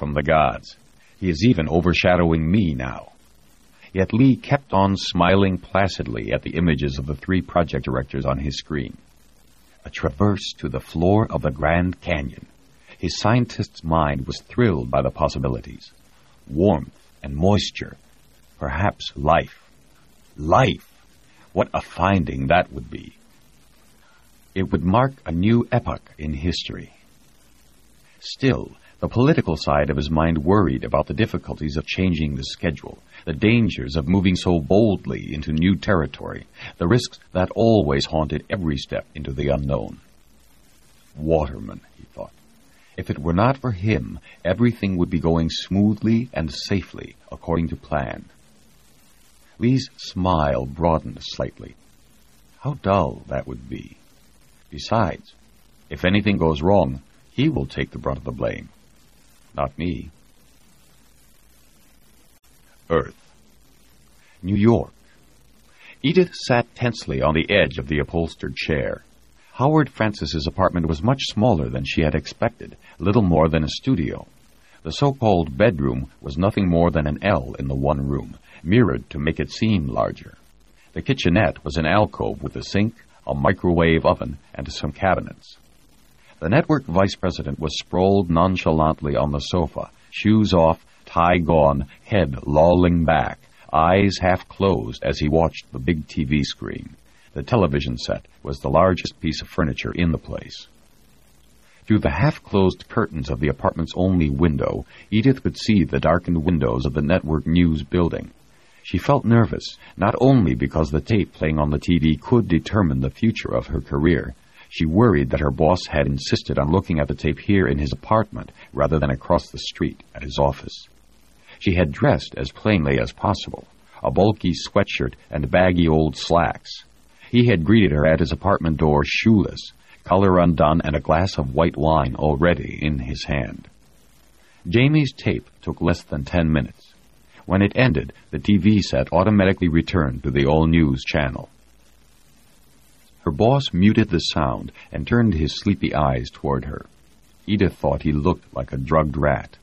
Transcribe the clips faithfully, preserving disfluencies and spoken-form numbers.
from the gods. He is even overshadowing me now. Yet Lee kept on smiling placidly at the images of the three project directors on his screen. A traverse to the floor of the Grand Canyon. His scientist's mind was thrilled by the possibilities. Warmth and moisture. Perhaps life. Life! What a finding that would be. It would mark a new epoch in history. Still, the political side of his mind worried about the difficulties of changing the schedule, the dangers of moving so boldly into new territory, the risks that always haunted every step into the unknown. Waterman, he thought. If it were not for him, everything would be going smoothly and safely according to plan. Lee's smile broadened slightly. How dull that would be. Besides, if anything goes wrong, he will take the brunt of the blame. Not me. Earth. New York. Edith sat tensely on the edge of the upholstered chair. Howard Francis's apartment was much smaller than she had expected, little more than a studio. The so-called bedroom was nothing more than an L in the one room, mirrored to make it seem larger. The kitchenette was an alcove with a sink, a microwave oven, and some cabinets. The network vice president was sprawled nonchalantly on the sofa, shoes off, tie gone, head lolling back, eyes half closed as he watched the big T V screen. The television set was the largest piece of furniture in the place. Through the half-closed curtains of the apartment's only window, Edith could see the darkened windows of the network news building. She felt nervous, not only because the tape playing on the T V could determine the future of her career. She worried that her boss had insisted on looking at the tape here in his apartment rather than across the street at his office. She had dressed as plainly as possible, a bulky sweatshirt and baggy old slacks. He had greeted her at his apartment door shoeless, collar undone and a glass of white wine already in his hand. Jamie's tape took less than ten minutes. When it ended, the T V set automatically returned to the all-news channel. Her boss muted the sound and turned his sleepy eyes toward her. Edith thought he looked like a drugged rat.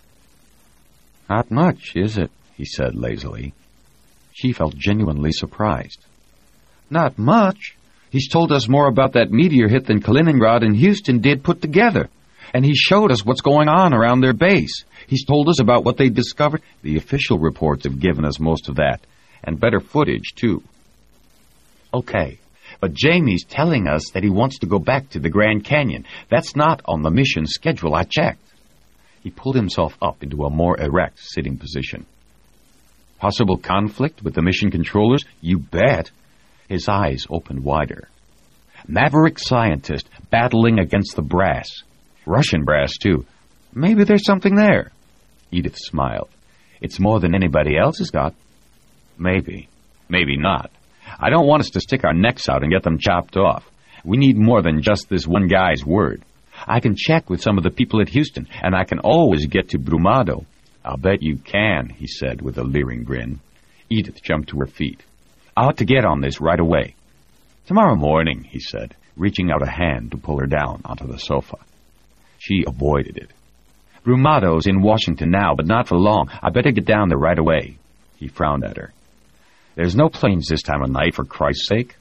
"Not much, is it?" he said lazily. She felt genuinely surprised. "Not much. He's told us more about that meteor hit than Kaliningrad and Houston did put together. And he showed us what's going on around their base. He's told us about what they discovered. The official reports have given us most of that, and better footage, too." "Okay, but Jamie's telling us that he wants to go back to the Grand Canyon. That's not on the mission schedule, I checked." He pulled himself up into a more erect sitting position. "Possible conflict with the mission controllers? You bet." His eyes opened wider. "Maverick scientist battling against the brass. Russian brass, too. Maybe there's something there." Edith smiled. "It's more than anybody else has got." "Maybe. Maybe not. I don't want us to stick our necks out and get them chopped off. We need more than just this one guy's word. I can check with some of the people at Houston, and I can always get to Brumado." "I'll bet you can," he said with a leering grin. Edith jumped to her feet. "I ought to get on this right away." "Tomorrow morning," he said, reaching out a hand to pull her down onto the sofa. She avoided it. "Brumado's in Washington now, but not for long. I better get down there right away." He frowned at her. "There's no planes this time of night, for Christ's sake."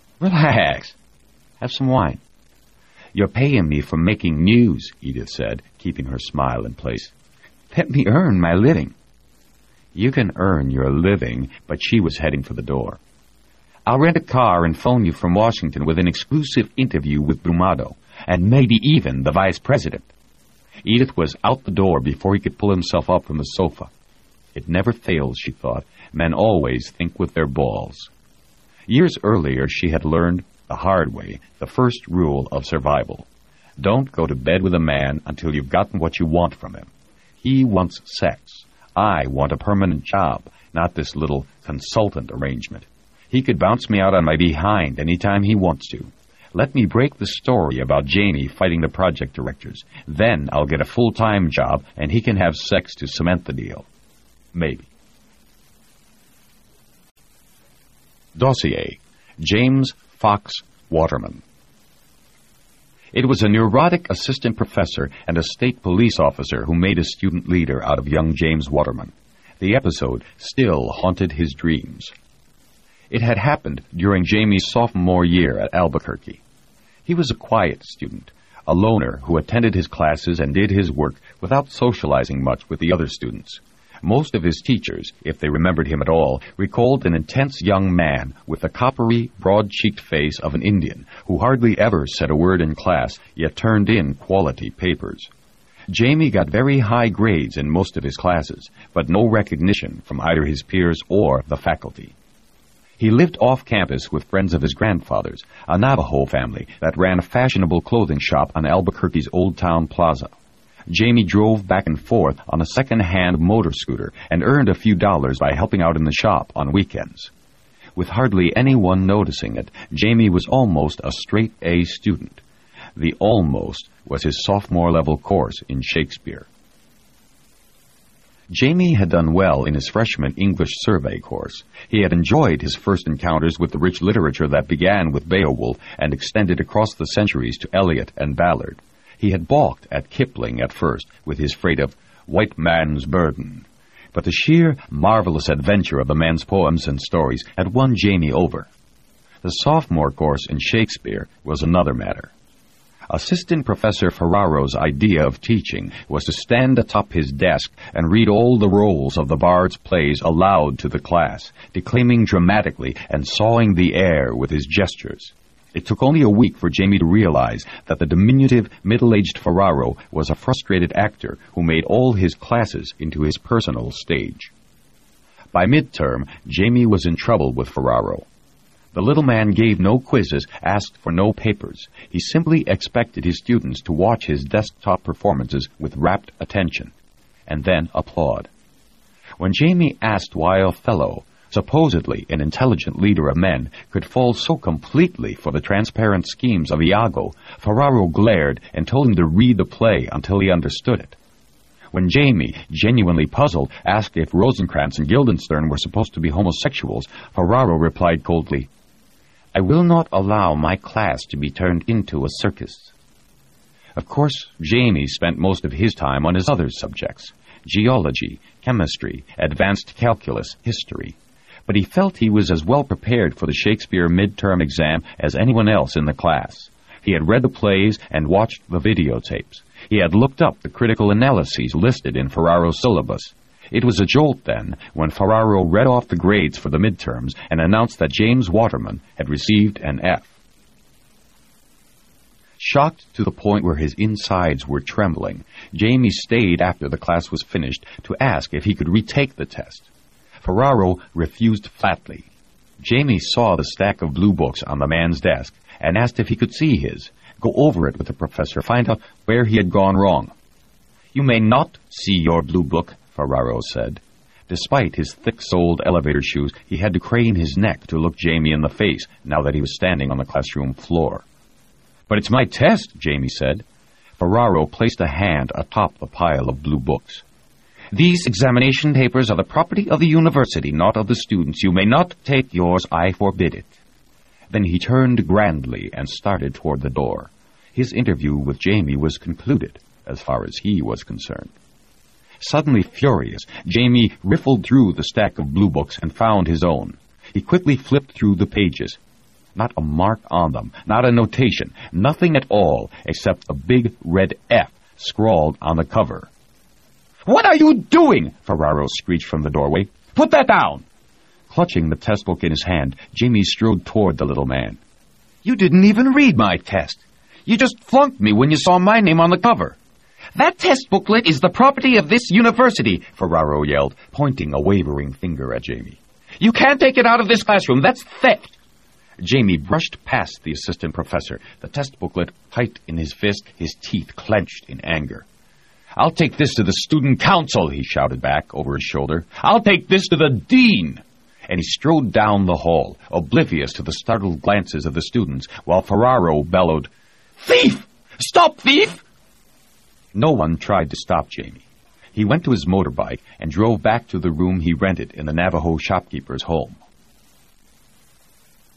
"Relax. Have some wine." "You're paying me for making news," Edith said, keeping her smile in place. "Let me earn my living." "You can earn your living," but she was heading for the door. "I'll rent a car and phone you from Washington with an exclusive interview with Brumado, and maybe even the vice president." Edith was out the door before he could pull himself up from the sofa. It never fails, she thought. Men always think with their balls. Years earlier, she had learned, the hard way, the first rule of survival. Don't go to bed with a man until you've gotten what you want from him. He wants sex. I want a permanent job, not this little consultant arrangement. He could bounce me out on my behind any time he wants to. Let me break the story about Jamie fighting the project directors. Then I'll get a full-time job, and he can have sex to cement the deal. Maybe. Dossier. James Fox Waterman. It was a neurotic assistant professor and a state police officer who made a student leader out of young James Waterman. The episode still haunted his dreams. It had happened during Jamie's sophomore year at Albuquerque. He was a quiet student, a loner who attended his classes and did his work without socializing much with the other students. Most of his teachers, if they remembered him at all, recalled an intense young man with the coppery, broad-cheeked face of an Indian who hardly ever said a word in class, yet turned in quality papers. Jamie got very high grades in most of his classes, but no recognition from either his peers or the faculty. He lived off campus with friends of his grandfather's, a Navajo family that ran a fashionable clothing shop on Albuquerque's Old Town Plaza. Jamie drove back and forth on a second-hand motor scooter and earned a few dollars by helping out in the shop on weekends. With hardly anyone noticing it, Jamie was almost a straight-A student. The almost was his sophomore-level course in Shakespeare. Jamie had done well in his freshman English survey course. He had enjoyed his first encounters with the rich literature that began with Beowulf and extended across the centuries to Eliot and Ballard. He had balked at Kipling at first with his freight of white man's burden. But the sheer, marvelous adventure of the man's poems and stories had won Jamie over. The sophomore course in Shakespeare was another matter. Assistant Professor Ferraro's idea of teaching was to stand atop his desk and read all the roles of the bard's plays aloud to the class, declaiming dramatically and sawing the air with his gestures. It took only a week for Jamie to realize that the diminutive, middle-aged Ferraro was a frustrated actor who made all his classes into his personal stage. By midterm, Jamie was in trouble with Ferraro. The little man gave no quizzes, asked for no papers. He simply expected his students to watch his desktop performances with rapt attention, and then applaud. When Jamie asked why Othello, supposedly an intelligent leader of men, could fall so completely for the transparent schemes of Iago, Ferraro glared and told him to read the play until he understood it. When Jamie, genuinely puzzled, asked if Rosencrantz and Guildenstern were supposed to be homosexuals, Ferraro replied coldly, "I will not allow my class to be turned into a circus." Of course, Jamie spent most of his time on his other subjects, geology, chemistry, advanced calculus, history. But he felt he was as well prepared for the Shakespeare midterm exam as anyone else in the class. He had read the plays and watched the videotapes. He had looked up the critical analyses listed in Ferraro's syllabus. It was a jolt, then, when Ferraro read off the grades for the midterms and announced that James Waterman had received an F. Shocked to the point where his insides were trembling, Jamie stayed after the class was finished to ask if he could retake the test. Ferraro refused flatly. Jamie saw the stack of blue books on the man's desk and asked if he could see his, go over it with the professor, find out where he had gone wrong. "You may not see your blue book," Ferraro said. Despite his thick-soled elevator shoes, he had to crane his neck to look Jamie in the face now that he was standing on the classroom floor. "But it's my test," Jamie said. Ferraro placed a hand atop the pile of blue books. "These examination papers are the property of the university, not of the students. You may not take yours. I forbid it." Then he turned grandly and started toward the door. His interview with Jamie was concluded, as far as he was concerned. Suddenly furious, Jamie riffled through the stack of blue books and found his own. He quickly flipped through the pages. Not a mark on them, not a notation, nothing at all except a big red F scrawled on the cover. "What are you doing?" Ferraro screeched from the doorway. "Put that down!" Clutching the test book in his hand, Jamie strode toward the little man. "You didn't even read my test. You just flunked me when you saw my name on the cover." "That test booklet is the property of this university," Ferraro yelled, pointing a wavering finger at Jamie. "You can't take it out of this classroom. That's theft." Jamie brushed past the assistant professor, the test booklet tight in his fist, his teeth clenched in anger. "I'll take this to the student council," he shouted back over his shoulder. "I'll take this to the dean." And he strode down the hall, oblivious to the startled glances of the students, while Ferraro bellowed, "Thief! Stop, thief!" No one tried to stop Jamie. He went to his motorbike and drove back to the room he rented in the Navajo shopkeeper's home.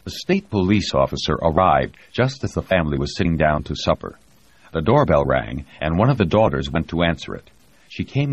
The state police officer arrived just as the family was sitting down to supper. The doorbell rang, and one of the daughters went to answer it. She came